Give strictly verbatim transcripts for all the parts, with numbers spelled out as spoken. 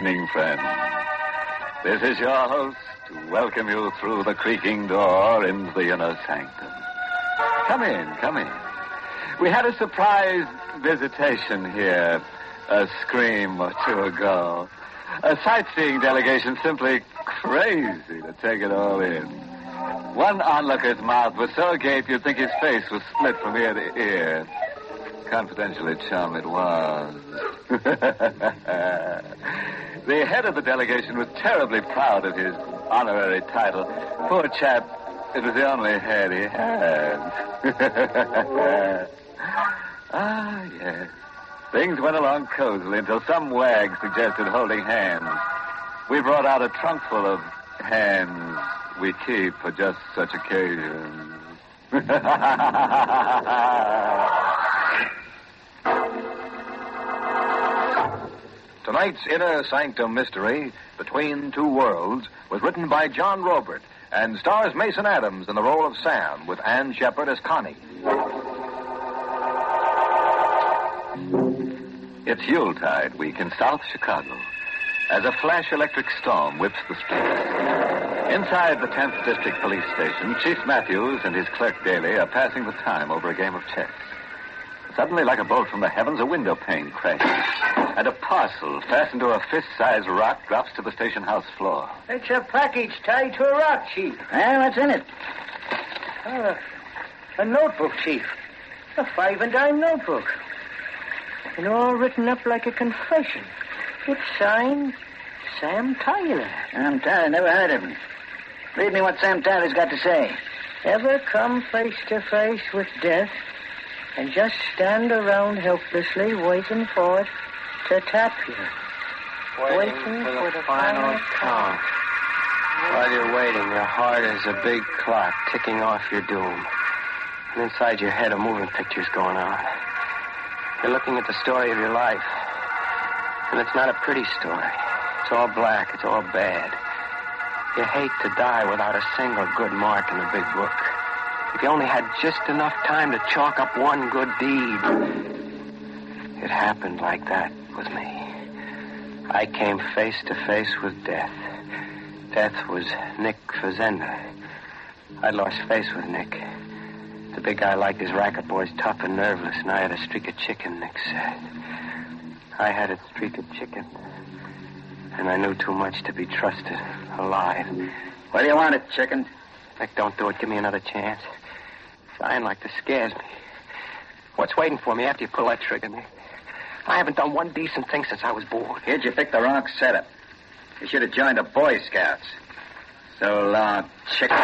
evening, friends. This is your host to welcome you through the creaking door into the inner sanctum. Come in, come in. We had a surprise visitation here a scream or two ago. A sightseeing delegation simply crazy to take it all in. One onlooker's mouth was so agape you'd think his face was split from ear to ear. Confidentially, chum, it was. The head of the delegation was terribly proud of his honorary title. Poor chap, it was the only head he had. Ah, yes. Things went along cozily until some wag suggested holding hands. We brought out a trunk full of hands we keep for just such occasions. Tonight's Inner Sanctum Mystery, Between Two Worlds, was written by John Robert and stars Mason Adams in the role of Sam, with Ann Shepard as Connie. It's Yuletide week in South Chicago as a flash electric storm whips the streets. Inside the tenth District Police Station, Chief Matthews and his clerk Daly are passing the time over a game of chess. Suddenly, like a bolt from the heavens, a window pane crashes, and a parcel fastened to a fist-sized rock drops to the station house floor. It's a package tied to a rock, Chief. Well, what's in it? Uh, a notebook, Chief. A five-and-dime notebook. And all written up like a confession. It's signed Sam Tyler. Sam Tyler, never heard of him. Read me what Sam Tyler's got to say. Ever come face to face with death and just stand around helplessly waiting for it to tap you? Waiting, waiting for, the for the final count. While you're waiting, your heart is a big clock ticking off your doom. And inside your head, a moving picture's going on. You're looking at the story of your life. And it's not a pretty story. It's all black. It's all bad. You hate to die without a single good mark in the big book. If you only had just enough time to chalk up one good deed. It happened like that with me. I came face to face with death. Death was Nick Fazenda. I'd lost face with Nick. The big guy liked his racket boys tough and nerveless, and I had a streak of chicken, Nick said. I had a streak of chicken. And I knew too much to be trusted alive. What do you want it, chicken? Nick, don't do it. Give me another chance. Dying like this scares me. What's waiting for me after you pull that trigger, Nick? I haven't done one decent thing since I was born. Kid, you picked the wrong setup. You should have joined the Boy Scouts. So long, chicken.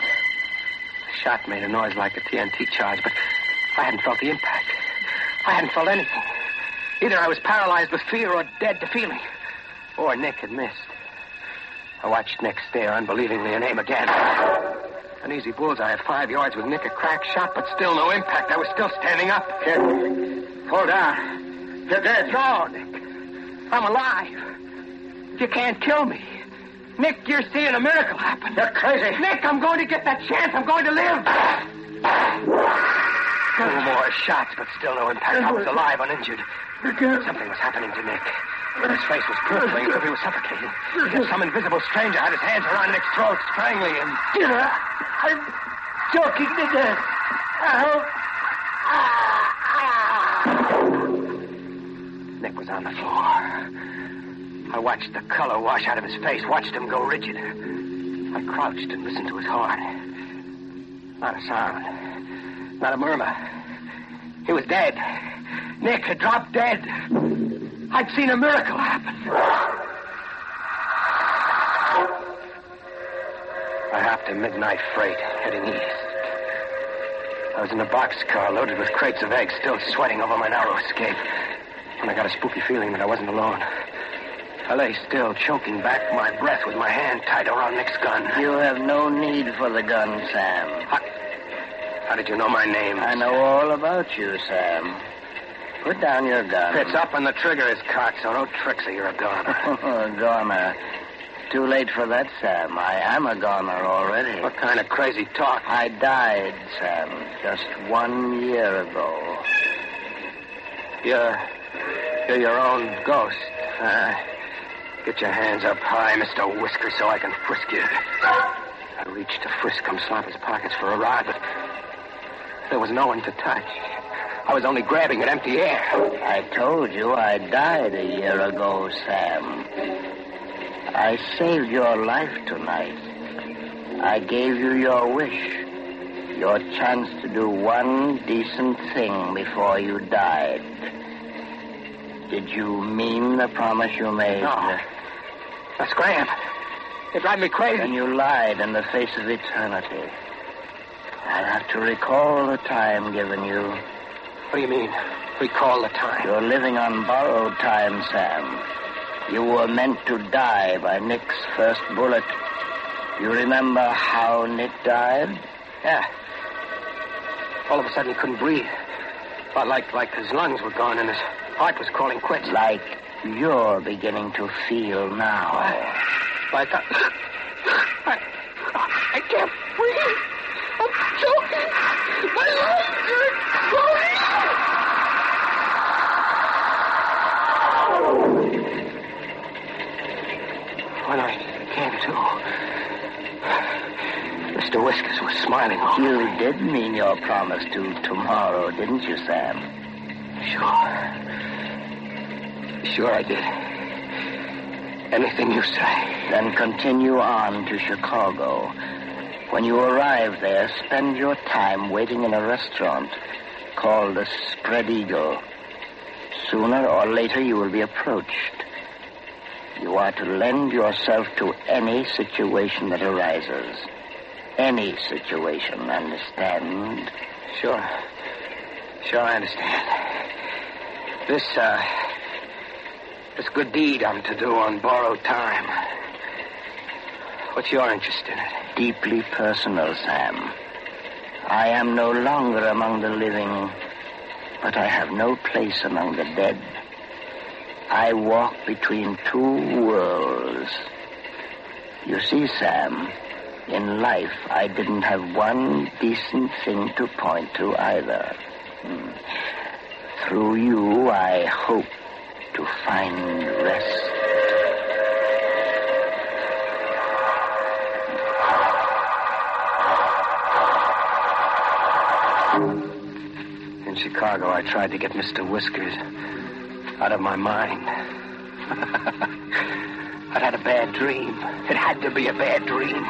The shot made a noise like a T N T charge, but I hadn't felt the impact. I hadn't felt anything. Either I was paralyzed with fear or dead to feeling. Or Nick had missed. I watched Nick stare unbelievingly and aim again. An easy bullseye at five yards with Nick a crack shot, but still no impact. I was still standing up. Kid, fall down. You're dead. No, Nick. I'm alive. You can't kill me. Nick, you're seeing a miracle happen. You're crazy. Nick, I'm going to get that chance. I'm going to live. Two more shots, but still no impact. I was alive, uninjured. Something was happening to Nick. His face was purpling as if he was suffocating. As if some invisible stranger had his hands around Nick's throat, strangling him. I'm choking to death. Help. Nick was on the floor. I watched the color wash out of his face, watched him go rigid. I crouched and listened to his heart. Not a sound. Not a murmur. He was dead. Nick had dropped dead. I'd seen a miracle happen. I hopped a midnight freight heading east. I was in a boxcar loaded with crates of eggs, still sweating over my narrow escape. And I got a spooky feeling that I wasn't alone. I lay still, choking back my breath with my hand tied around Nick's gun. You have no need for the gun, Sam. How, how did you know my name? I know all about you, Sam. Put down your gun. It's up and the trigger is cocked, so no tricks or you're a goner. A goner. Too late for that, Sam. I am a goner already. What kind of crazy talk? I died, Sam, just one year ago. You're... you're your own ghost. Uh, Get your hands up high, Mister Whisker, so I can frisk you. I reached to frisk come Sloppy's pockets for a rod, but there was no one to touch. I was only grabbing at empty air. I told you I died a year ago, Sam. I saved your life tonight. I gave you your wish. Your chance to do one decent thing before you died. Did you mean the promise you made? No. That's Graham. It drives me crazy. Then you lied in the face of eternity. I'll have to recall the time given you. What do you mean, recall the time? You're living on borrowed time, Sam. You were meant to die by Nick's first bullet. You remember how Nick died? Yeah. All of a sudden he couldn't breathe. Felt like, like his lungs were gone and his heart was calling quits. Like you're beginning to feel now. Like I... I, I can't breathe. I'm choking. My lungs are going. When I came to, Mister Whiskers was smiling. You did mean your promise to tomorrow, didn't you, Sam? Sure. Sure I did. Anything you say. Then continue on to Chicago. When you arrive there, spend your time waiting in a restaurant called the Spread Eagle. Sooner or later, you will be approached. You are to lend yourself to any situation that arises. Any situation, understand? Sure. Sure, I understand. This, uh... This good deed I'm to do on borrowed time. What's your interest in it? Deeply personal, Sam. I am no longer among the living, but I have no place among the dead. I walk between two worlds. You see, Sam, in life I didn't have one decent thing to point to either. Hmm. Through you, I hope to find rest. In Chicago, I tried to get Mister Whiskers out of my mind. I'd had a bad dream. It had to be a bad dream.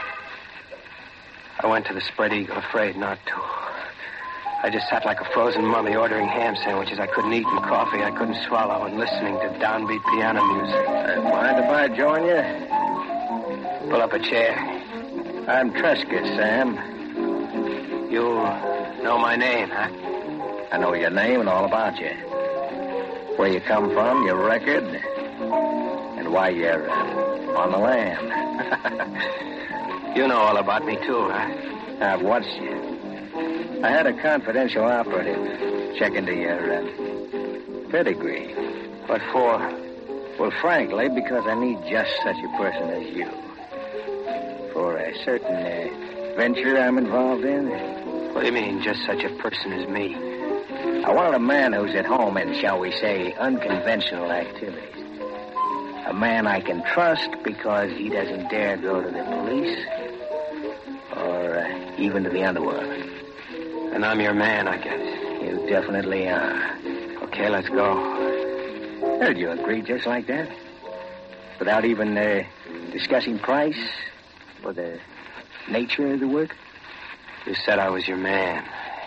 I went to the Spread Eagle, afraid not to. I just sat like a frozen mummy, ordering ham sandwiches I couldn't eat and coffee I couldn't swallow and listening to downbeat piano music. Uh, mind if I join you? Pull up a chair. I'm Trescott, Sam. You know my name, huh? I know your name and all about you. Where you come from, your record, and why you're uh, on the lam. You know all about me, too, huh? I've watched you. I had a confidential operative check into your uh, pedigree. What for? Well, frankly, because I need just such a person as you. For a certain uh, venture I'm involved in. What do you mean, just such a person as me? I wanted a man who's at home in, shall we say, unconventional activities. A man I can trust because he doesn't dare go to the police or uh, even to the underworld. And I'm your man, I guess. You definitely are. Okay, let's go. Well, you agree just like that? Without even uh, discussing price or the nature of the work? You said I was your man.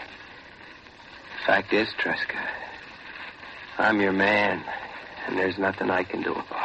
Fact is, Trescott, I'm your man, and there's nothing I can do about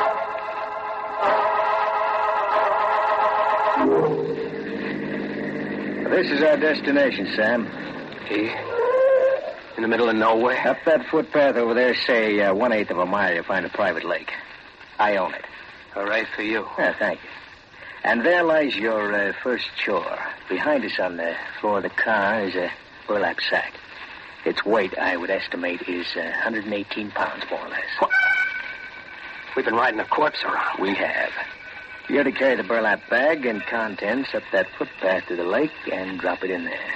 it. This is our destination, Sam. Here? In the middle of nowhere? Up that footpath over there, say uh, one-eighth of a mile, you'll find a private lake. I own it. All right for you. Yeah, thank you. And there lies your uh, first chore. Behind us on the floor of the car is a burlap sack. Its weight, I would estimate, is uh, one hundred eighteen pounds, more or less. What? We've been riding a corpse around. We have. You're to carry the burlap bag and contents up that footpath to the lake and drop it in there.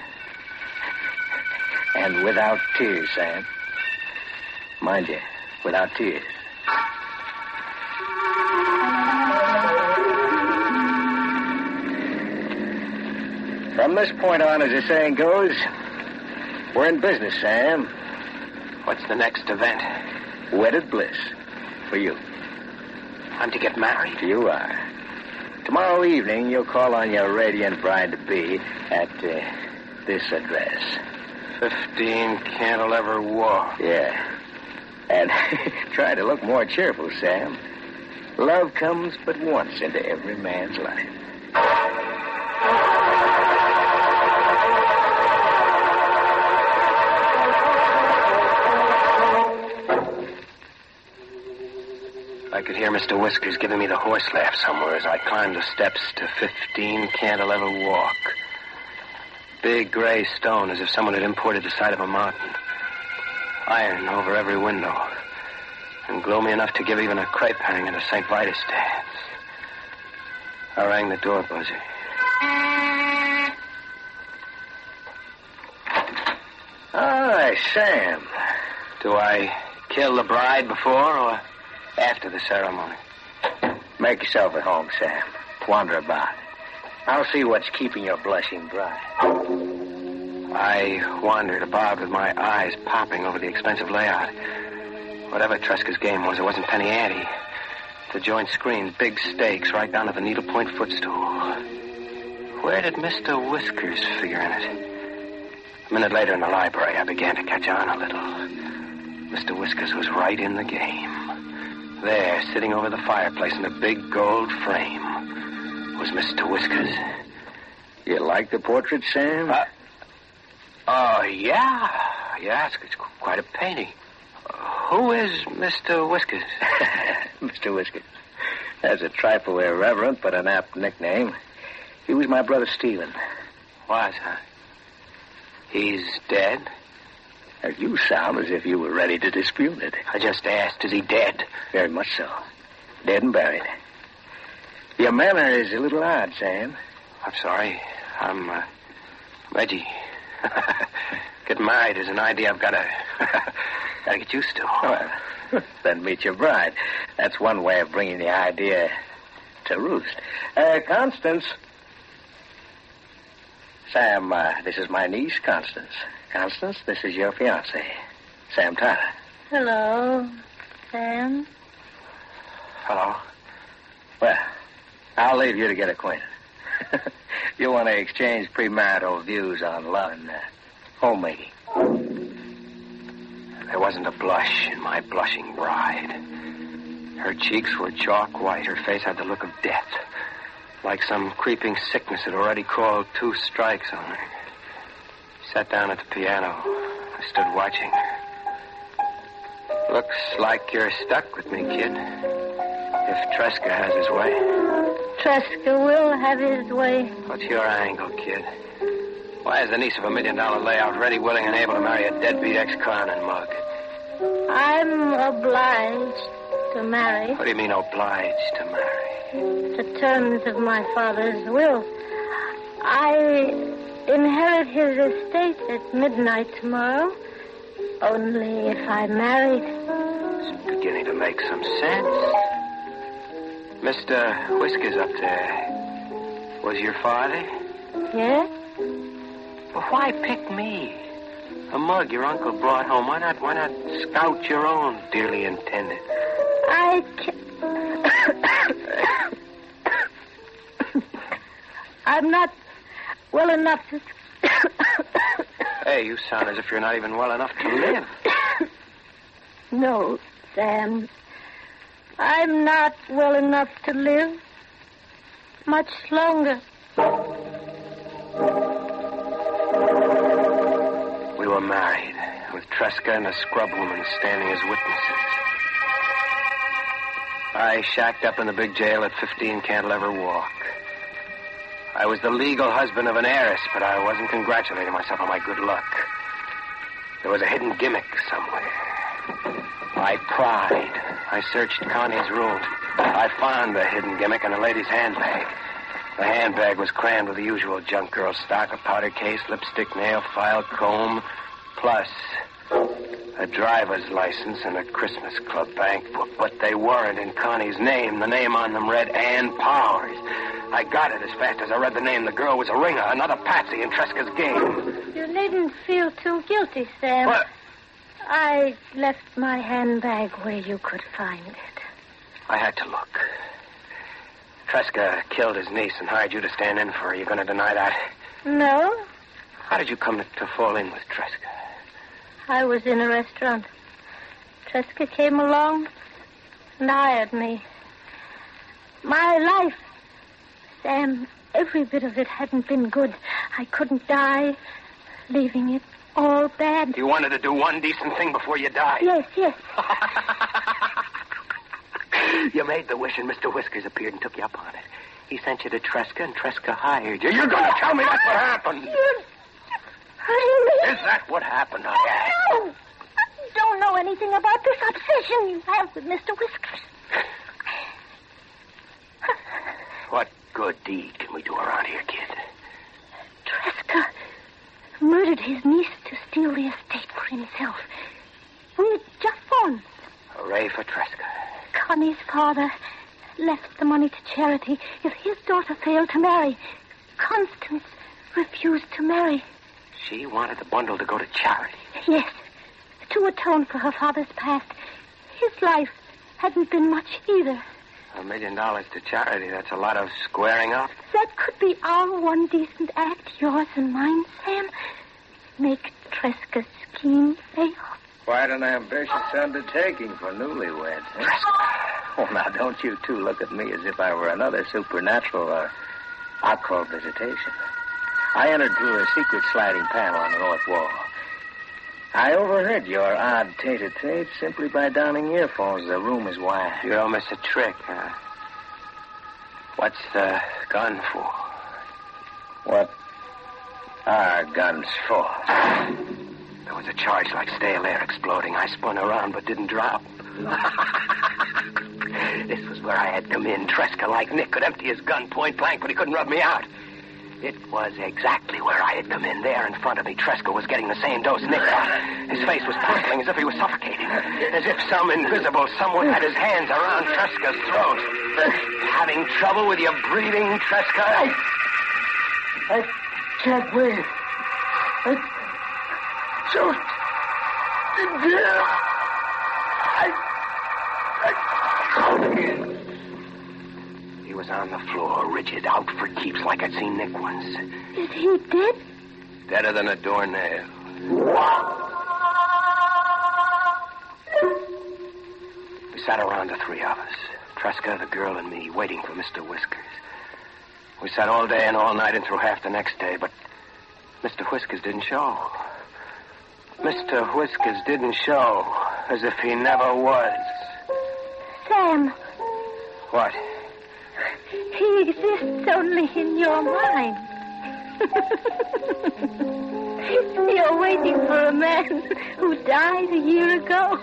And without tears, Sam. Mind you, without tears. From this point on, as the saying goes, we're in business, Sam. What's the next event? Wedded bliss. For you. I'm to get married? You are. Tomorrow evening, you'll call on your radiant bride-to-be at uh, this address. fifteen Cantilever Walk. Yeah. And try to look more cheerful, Sam. Love comes but once into every man's life. I could hear Mister Whiskers giving me the horse laugh somewhere as I climbed the steps to fifteen Cantilever Walk. Big gray stone, as if someone had imported the side of a mountain. Iron over every window. And gloomy enough to give even a crepe hang in a Saint Vitus dance. I rang the door buzzer. Hi, Sam. Do I kill the bride before or after the ceremony? Make yourself at home, Sam. Wander about. I'll see what's keeping your blushing bride. I wandered about with my eyes popping over the expensive layout. Whatever Tresca's game was, it wasn't penny ante. The joint screens, big stakes, right down to the needlepoint footstool. Where did Mister Whiskers figure in it? A minute later in the library, I began to catch on a little. Mister Whiskers was right in the game. There, sitting over the fireplace in a big gold frame, was Mister Whiskers. You like the portrait, Sam? Uh, oh, yeah. Yeah, it's, it's quite a painting. Who is Mister Whiskers? Mister Whiskers. That's a trifle irreverent, but an apt nickname. He was my brother Stephen. Was, huh? He's dead? Now, you sound as if you were ready to dispute it. I just asked, is he dead? Very much so. Dead and buried. Your manner is a little odd, Sam. I'm sorry. I'm, uh, Reggie. Get married is an idea I've got to... Gotta get used to. Well, then meet your bride. That's one way of bringing the idea to roost. Uh, Constance. Sam, uh, this is my niece, Constance. Constance, this is your fiancé, Sam Tyler. Hello, Sam. Hello. Well, I'll leave you to get acquainted. You want to exchange premarital views on love and uh, homemaking. There wasn't a blush in my blushing bride. Her cheeks were chalk white. Her face had the look of death. Like some creeping sickness had already called two strikes on her. She sat down at the piano. I stood watching. Looks like you're stuck with me, kid. If Tresca has his way. Tresca will have his way. What's your angle, kid? Why is the niece of a million-dollar layout ready, willing, and able to marry a deadbeat ex-con and mug? I'm obliged to marry. What do you mean, obliged to marry? The terms of my father's will. I inherit his estate at midnight tomorrow. Only if I'm married. It's beginning to make some sense. Mister Whiskers up there was your father? Yes? Well, why pick me? A mug your uncle brought home. Why not, why not scout your own dearly intended? I can't... I'm not well enough to... Hey, you sound as if you're not even well enough to live. No, Sam. I'm not well enough to live much longer. We were married, with Tresca and a scrub woman standing as witnesses. I shacked up in the big jail at fifteen Cantilever Walk. I was the legal husband of an heiress, but I wasn't congratulating myself on my good luck. There was a hidden gimmick somewhere. I pried. I searched Connie's room. I found the hidden gimmick in a lady's handbag. The handbag was crammed with the usual junk girl stock, a powder case, lipstick, nail file, comb, plus A driver's license and a Christmas Club bank book, but they weren't in Connie's name. The name on them read Ann Powers. I got it as fast as I read the name. The girl was a ringer, another patsy in Tresca's game. You needn't feel too guilty, Sam. What? I left my handbag where you could find it. I had to look. Tresca killed his niece and hired you to stand in for her. You going to deny that? No. How did you come to, to fall in with Tresca? I was in a restaurant. Tresca came along and hired me. My life, Sam, every bit of it hadn't been good. I couldn't die, leaving it all bad. You wanted to do one decent thing before you died. Yes, yes. You made the wish, and Mister Whiskers appeared and took you up on it. He sent you to Tresca, and Tresca hired you. You're going to tell me that's what happened. You're hurting me. Is that what happened, I asked? No. You don't know anything about this obsession you have with Mister Whiskers. What good deed can we do around here, kid? Tresca murdered his niece to steal the estate for himself. We just won. Hooray for Tresca. Connie's father left the money to charity if his daughter failed to marry. Constance refused to marry. She wanted the bundle to go to charity. Yes, to atone for her father's past. His life hadn't been much either. A million dollars to charity, that's a lot of squaring up. That could be our one decent act, yours and mine, Sam. Make Tresca's scheme fail. Quite an ambitious undertaking for newlyweds. Eh? Tresca. Oh, now, don't you two look at me as if I were another supernatural or occult visitation. I entered through a secret sliding panel on the north wall. I overheard your odd tete-a-tete simply by donning earphones. The room is wired. You don't miss a trick, huh? What's the gun for? What are guns for? There was a charge like stale air exploding. I spun around but didn't drop. This was where I had come in. Tresca, like Nick, could empty his gun point blank, but he couldn't rub me out. It was exactly where I had come in. There in front of me, Tresca was getting the same dose Nick got. His face was purpling as if he was suffocating. As if some invisible someone had his hands around Tresca's throat. Having trouble with your breathing, Tresca? I, I can't breathe. I choked to death. I... I... He was on the floor, rigid, out for keeps like I'd seen Nick once. Is he dead? Deader than a doornail. We sat around, the three of us. Tresca, the girl, and me, waiting for Mister Whiskers. We sat all day and all night and through half the next day, but Mister Whiskers didn't show. Mister Whiskers didn't show, as if he never was. Sam. What? He exists only in your mind. You're waiting for a man who died a year ago.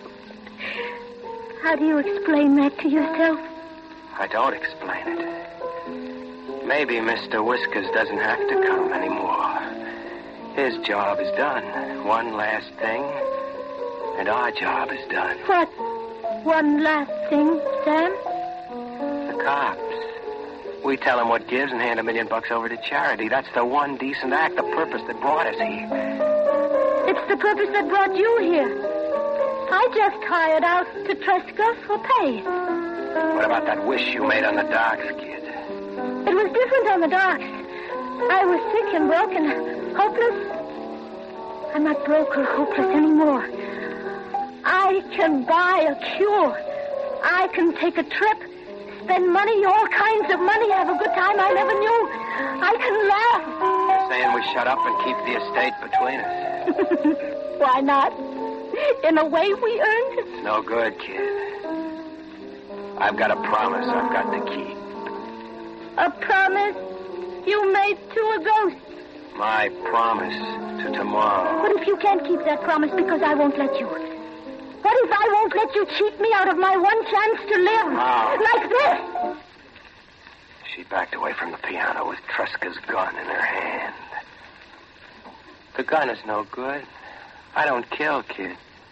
How do you explain that to yourself? I don't explain it. Maybe Mister Whiskers doesn't have to come anymore. His job is done. One last thing, and our job is done. What? One last thing, Sam? The cops. We tell them what gives and hand a million bucks over to charity. That's the one decent act, the purpose that brought us here. It's the purpose that brought you here. I just hired out to Tresca for pay. What about that wish you made on the docks, kid? It was different on the docks. I was sick and broken, hopeless. I'm not broke or hopeless anymore. I can buy a cure. I can take a trip, spend money, all kinds of money, have a good time I never knew. I can laugh. Saying we shut up and keep the estate between us. Why not? In a way, we earned it. It's no good, kid. I've got a promise I've got to keep. A promise you made to a ghost. My promise to tomorrow. What if you can't keep that promise because I won't let you? What if I won't let you cheat me out of my one chance to live? How? Like this? She backed away from the piano with Tresca's gun in her hand. The gun is no good. I don't kill, kid.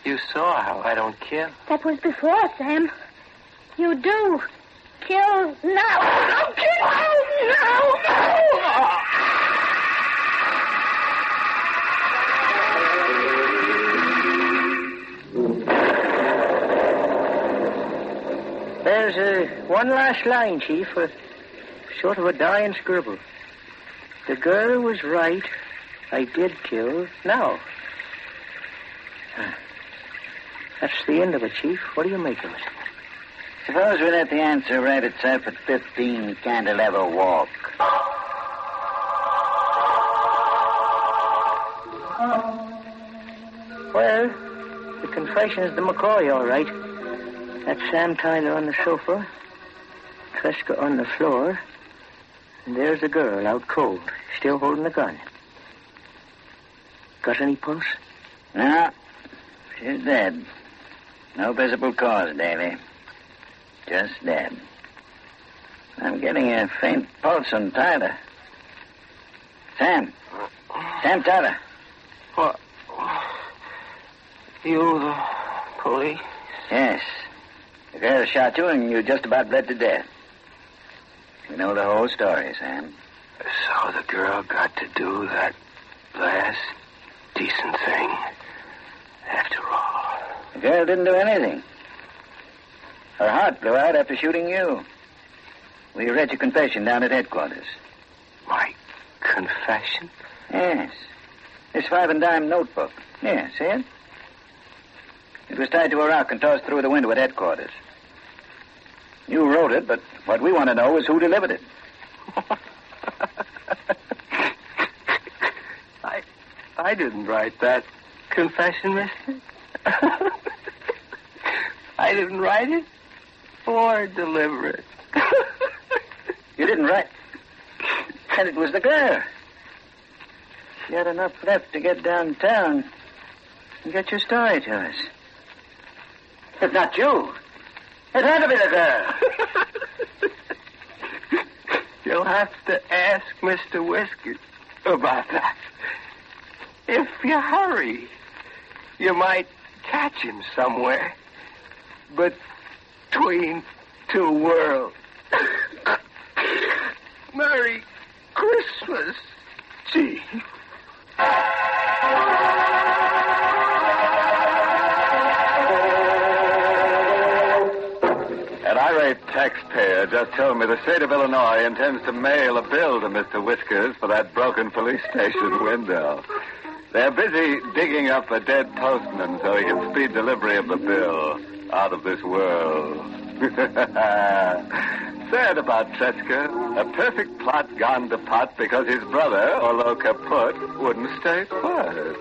You saw how I don't kill. That was before, Sam. You do. Kill now. Kill now. There's uh, one last line, Chief, a sort of a dying scribble. The girl was right. I did kill now. That's the end of it, Chief. What do you make of it? Suppose we let the answer write itself at fifteen Cantilever Walk. Well, the confession is the McCoy, all right. That's Sam Tyler on the sofa, Tresca on the floor, and there's the girl out cold, still holding the gun. Got any pulse? No. She's dead. No visible cause, Davy. Just dead. I'm getting a faint pulse on Tyler. Sam. Sam Tyler. What? You, the police? Yes. The girl shot you and you just about bled to death. You know the whole story, Sam. So the girl got to do that last decent thing after all. The girl didn't do anything. Her heart blew out after shooting you. We read your confession down at headquarters. My confession? Yes. This five and dime notebook. Yeah, see it? It was tied to a rock and tossed through the window at headquarters. You wrote it, but what we want to know is who delivered it. I I didn't write that confession, mister. I didn't write it or deliver it. You didn't write... And it was the girl. She had enough left to get downtown and get your story to us. If not you, it had to be the girl. You'll have to ask Mister Whiskers about that. If you hurry, you might catch him somewhere between two worlds. Merry Christmas, Chief. An irate taxpayer just told me the state of Illinois intends to mail a bill to Mister Whiskers for that broken police station window. They're busy digging up a dead postman so he can speed delivery of the bill out of this world. Sad about Tresca. A perfect plot gone to pot because his brother, Orlo Kaput, wouldn't stay put.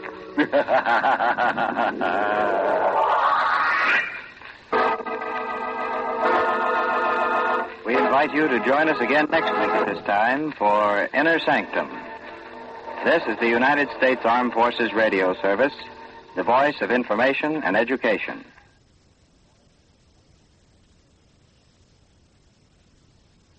We invite you to join us again next week at this time for Inner Sanctum. This is the United States Armed Forces Radio Service, the voice of information and education.